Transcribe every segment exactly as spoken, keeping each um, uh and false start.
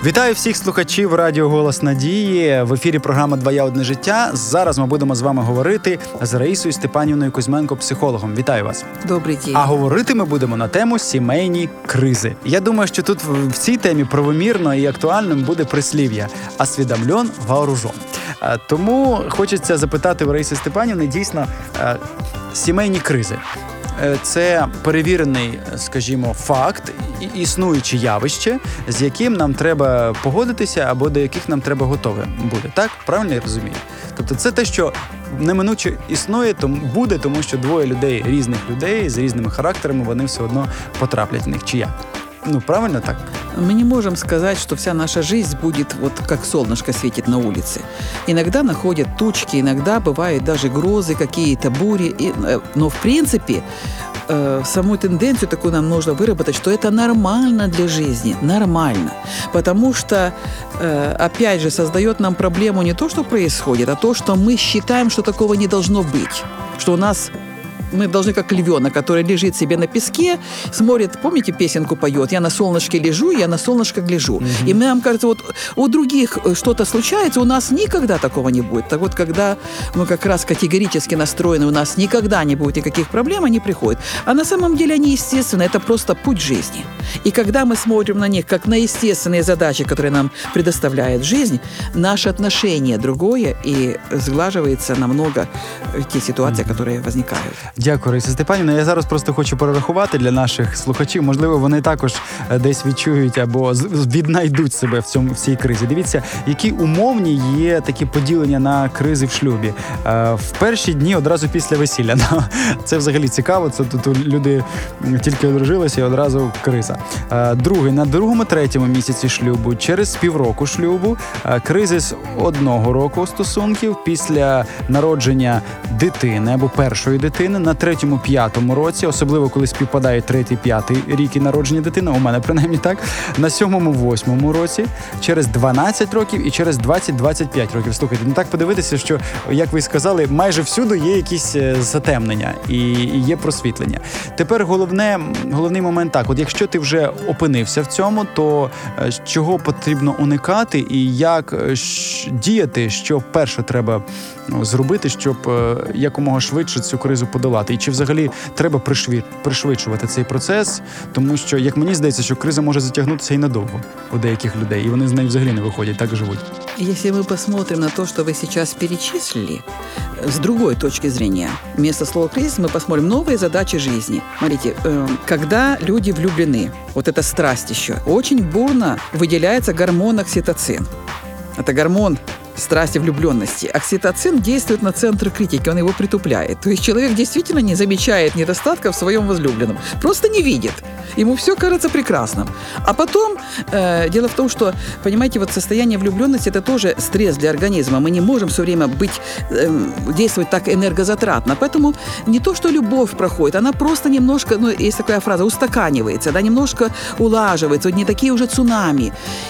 Вітаю всіх слухачів Радіо Голос Надії. В ефірі програма «Два я, одне життя». Зараз ми будемо з вами говорити з Раїсою Степанівною Кузьменко, психологом. Вітаю вас. Добрий день. А говорити ми будемо на тему сімейні кризи. Я думаю, що тут в цій темі правомірно і актуальним буде прислів'я «Освідомлен, вооружен». Тому хочеться запитати в Раїси Степанівни, дійсно, сімейні кризи. Це перевірений, скажімо, факт, існуюче явище, з яким нам треба погодитися або до яких нам треба готове бути. Так? Правильно я розумію? Тобто це те, що неминуче існує, тому буде, тому що двоє людей, різних людей, з різними характерами, вони все одно потраплять в них. Чи як? Ну, правильно так? Мы не можем сказать, что вся наша жизнь будет вот как солнышко светит на улице. Иногда находят тучки, иногда бывают даже грозы, какие-то бури. И, но в принципе э, саму тенденцию такую нам нужно выработать, что это нормально для жизни, нормально. Потому что, э, опять же, создает нам проблему не то, что происходит, а то, что мы считаем, что такого не должно быть. Что у нас... Мы должны, как львенок, который лежит себе на песке, смотрит, помните, песенку поет, я на солнышке лежу, я на солнышко гляжу. Mm-hmm. И нам кажется, вот у других что-то случается, у нас никогда такого не будет. Так вот, когда мы как раз категорически настроены, у нас никогда не будет никаких проблем, они приходят. А на самом деле они естественны, это просто путь жизни. И когда мы смотрим на них, как на естественные задачи, которые нам предоставляет жизнь, наше отношение другое, и сглаживается намного те ситуации, mm-hmm. которые возникают. Дякую, Раїса Степанівна. Я зараз просто хочу перерахувати для наших слухачів. Можливо, вони також десь відчують або віднайдуть себе в цьому в цій кризі. Дивіться, які умовні є такі поділення на кризи в шлюбі. В перші дні одразу після весілля. Це взагалі цікаво. Це тут люди тільки одружилися і одразу криза. Другий, на другому, третьому місяці шлюбу, через півроку шлюбу, кризи з одного року стосунків, після народження дитини або першої дитини, на третьому, п'ятому році, особливо коли співпадає третій, п'ятий рік і народження дитини, у мене принаймні так, на сьомому, восьмому році, через дванадцять років і через двадцять-двадцять п'ять років. Слухайте, ну так подивитися, що, як ви сказали, майже всюди є якісь затемнення і, і є просвітлення. Тепер головне, головний момент так, от якщо ти вже опинився в цьому, то чого потрібно уникати і як діяти, що перше треба зробити, щоб якомога швидше цю кризу подолати? І чи взагалі треба пришвидшувати цей процес? Тому що, як мені здається, що криза може затягнутися і надовго у деяких людей, і вони з неї взагалі не виходять, так живуть. Если мы посмотрим на то, что вы сейчас перечислили, с другой точки зрения, вместо слова «кризис» мы посмотрим новые задачи жизни. Смотрите, э, когда люди влюблены, вот эта страсть еще, очень бурно выделяется гормон окситоцин. Это гормон страсти, влюбленности. Окситоцин действует на центр критики, он его притупляет. То есть человек действительно не замечает недостатка в своем возлюбленном, просто не видит. Ему все кажется прекрасным. А потом, э, дело в том, что, понимаете, вот состояние влюбленности – это тоже стресс для организма. Мы не можем все время быть, э, действовать так энергозатратно. Поэтому не то, что любовь проходит, она просто немножко, ну, есть такая фраза, устаканивается, да, немножко улаживается, вот не такие уже цунами.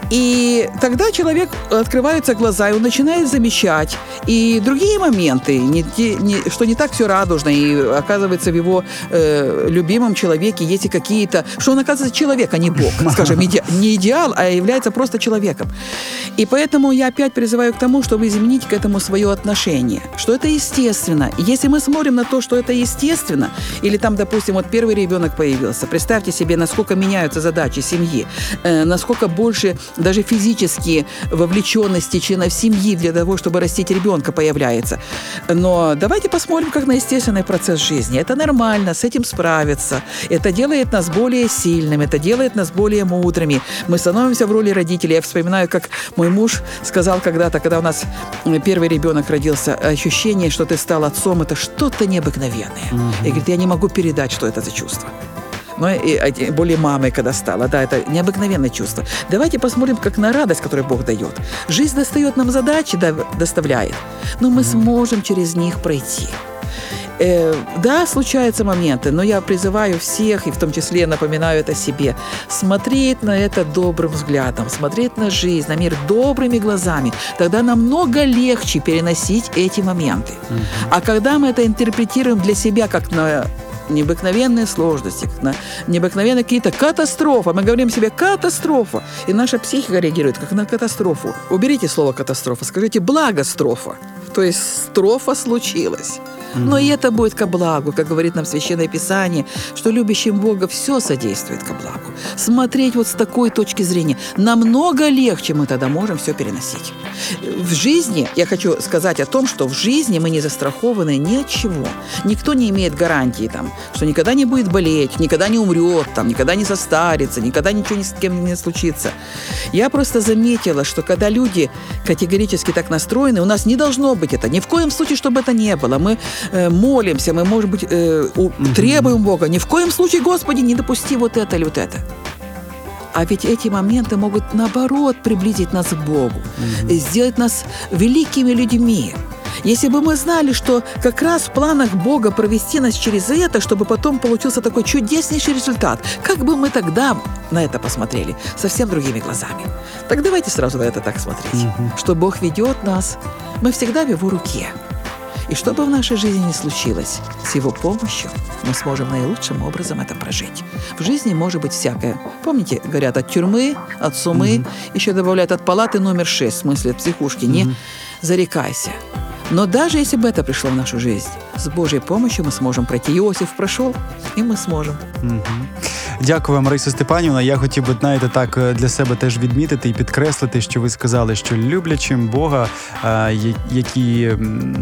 И тогда человек, открываются глаза, и он начинает замечать и другие моменты, не те, не, что не так все радужно, и оказывается в его э, любимом человеке есть и какие-то, что он оказывается человек, а не Бог, скажем, иде, не идеал, а является просто человеком. И поэтому я опять призываю к тому, чтобы изменить к этому свое отношение, что это естественно. И если мы смотрим на то, что это естественно, или там, допустим, вот первый ребенок появился, представьте себе, насколько меняются задачи семьи, э, насколько больше даже физически вовлеченности членов семьи для того, чтобы растить ребенка, появляется. Но давайте посмотрим, как на естественный процесс жизни. Это нормально, с этим справиться. Это делает нас более сильными, это делает нас более мудрыми. Мы становимся в роли родителей. Я вспоминаю, как мой муж сказал когда-то, когда у нас первый ребенок родился, ощущение, что ты стал отцом, это что-то необыкновенное. Mm-hmm. И говорит, я не могу передать, что это за чувство. Но и более мамой, когда стала. Да, это необыкновенное чувство. Давайте посмотрим, как на радость, которую Бог дает. Жизнь достает нам задачи, да, доставляет, но мы сможем через них пройти. Э, да, случаются моменты, но я призываю всех, и в том числе напоминаю это себе, смотреть на это добрым взглядом, смотреть на жизнь, на мир добрыми глазами. Тогда намного легче переносить эти моменты. Mm-hmm. А когда мы это интерпретируем для себя как на необыкновенные сложности, на необыкновенные какие-то катастрофы. Мы говорим себе «катастрофа», и наша психика реагирует как на катастрофу. Уберите слово «катастрофа», скажите «благострофа». То есть строфа случилась. Но и это будет ко благу, как говорит нам Священное Писание, что любящим Бога все содействует ко благу. Смотреть вот с такой точки зрения намного легче мы тогда можем все переносить. В жизни, я хочу сказать о том, что в жизни мы не застрахованы ни от чего. Никто не имеет гарантии, там, что никогда не будет болеть, никогда не умрет, там, никогда не состарится, никогда ничего ни с кем не случится. Я просто заметила, что когда люди категорически так настроены, у нас не должно быть это. Ни в коем случае, чтобы это не было. Мы э, молимся, мы, может быть, э, у, mm-hmm. требуем Бога. Ни в коем случае, Господи, не допусти вот это или вот это. А ведь эти моменты могут, наоборот, приблизить нас к Богу, mm-hmm. сделать нас великими людьми. Если бы мы знали, что как раз в планах Бога провести нас через это, чтобы потом получился такой чудеснейший результат, как бы мы тогда на это посмотрели совсем другими глазами. Так давайте сразу на это так смотреть, mm-hmm. что Бог ведет нас, мы всегда в Его руке. И что бы в нашей жизни ни случилось, с Его помощью мы сможем наилучшим образом это прожить. В жизни может быть всякое. Помните, говорят, от тюрьмы, от сумы, mm-hmm. еще добавляют от палаты номер шесть, в смысле от психушки, mm-hmm. не зарекайся. Но даже если бы это пришло в нашу жизнь, с Божьей помощью мы сможем пройти. Иосиф прошел, і ми зможемо. Угу. Дякую вам, Раїса Степанівна. Я хотів би, знаєте, так для себе теж відмітити і підкреслити, що ви сказали, що люблячим Бога, які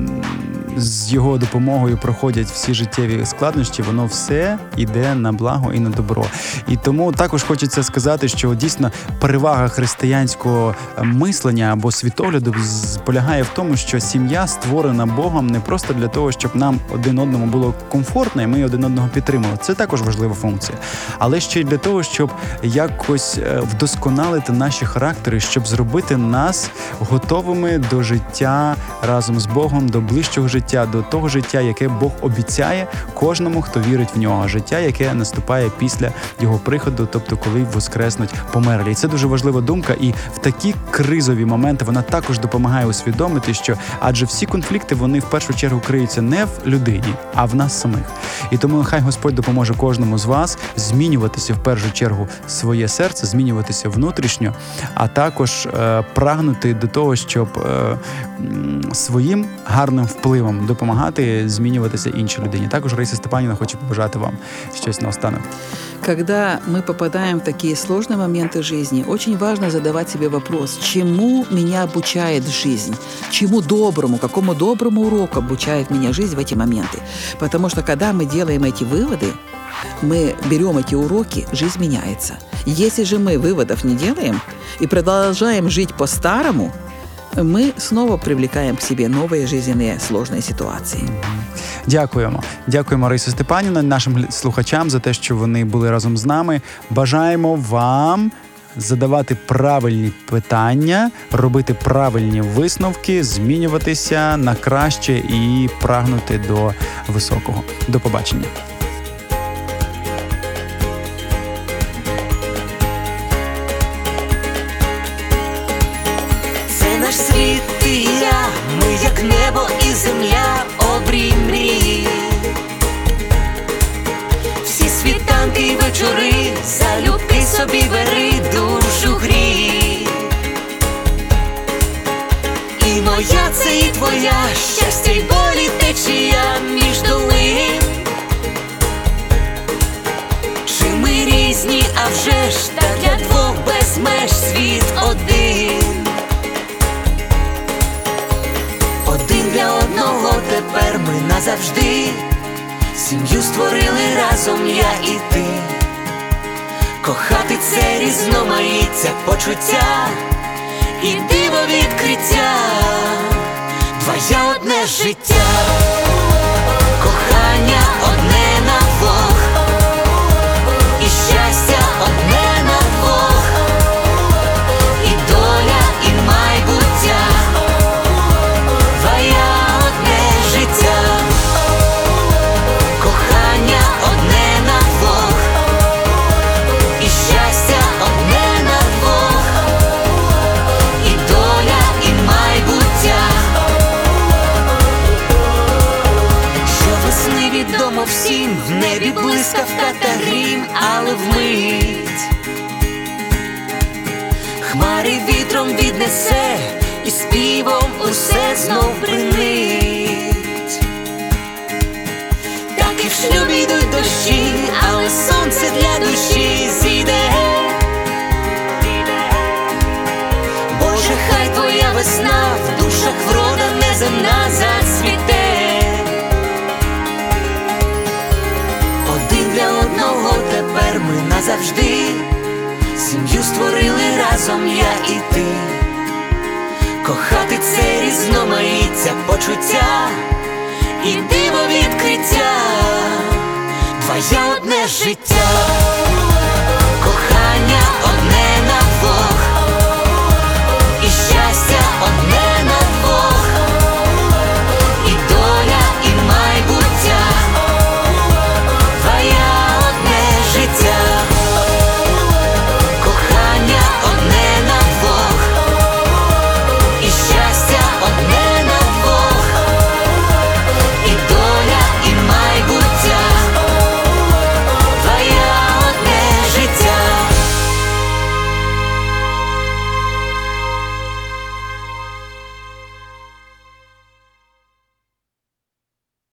з Його допомогою проходять всі життєві складнощі, воно все йде на благо і на добро. І тому також хочеться сказати, що дійсно перевага християнського мислення або світогляду полягає в тому, що сім'я створена Богом не просто для того, щоб нам один одному було комфортно, і ми один одного підтримували. Це також важлива функція. Але ще й для того, щоб якось вдосконалити наші характери, щоб зробити нас готовими до життя разом з Богом, до ближчого життя, до того життя, яке Бог обіцяє кожному, хто вірить в нього. Життя, яке наступає після його приходу, тобто коли воскреснуть померлі. І це дуже важлива думка, і в такі кризові моменти вона також допомагає усвідомити, що адже всі конфлікти, вони в першу чергу криються не в людині, а в нас самих. І тому хай Господь допоможе кожному з вас змінюватися в першу чергу своє серце, змінюватися внутрішньо, а також е, прагнути до того, щоб е, своїм гарним впливом допомагати змінюватися іншій людині. Також Раїса Степанівна хоче побажати вам щось наостанок. Когда мы попадаем в такие сложные моменты жизни, очень важно задавать себе вопрос, чему меня обучает жизнь, чему доброму, какому доброму уроку обучает меня жизнь в эти моменты. Потому что когда мы делаем эти выводы, мы берем эти уроки, жизнь меняется. Если же мы выводов не делаем и продолжаем жить по-старому, мы снова привлекаем к себе новые жизненные сложные ситуации. Дякуємо. Дякуємо, Раїса Степанівна, нашим слухачам за те, що вони були разом з нами. Бажаємо вам задавати правильні питання, робити правильні висновки, змінюватися на краще і прагнути до високого. До побачення. Наш світ і я, ми як небо і земля, обрій мрії. Всі світанки й вечори, залюбки собі бери, душу грій. І моя це і твоя, щастя й болі течія між долин. Чи ми різні, а вже ж, та для двох без меж світ один. Один для одного тепер ми назавжди. Сім'ю створили разом я і ти. Кохати це різноманіття почуття і диво відкриття. Двоє одне життя. Кохання одне на двох. І щастя одне на двох. І доля, і майбуття. Кохання одне на двох. І щастя одне на двох. І доля, і майбуття. Що весни відомо всім, та грім, але вмить хмари вітром віднесе, і співом усе знов бринить. Так і в шлюбі йдуть дощі, але сонце для душі зійде. Боже, хай твоя весна в душах врода неземна зацвіте. Один для одного тепер ми назавжди, сім'ю створили разом я і ти. Кохати це різноманіття почуття і диво відкриття, твоє одне життя. Кохання одне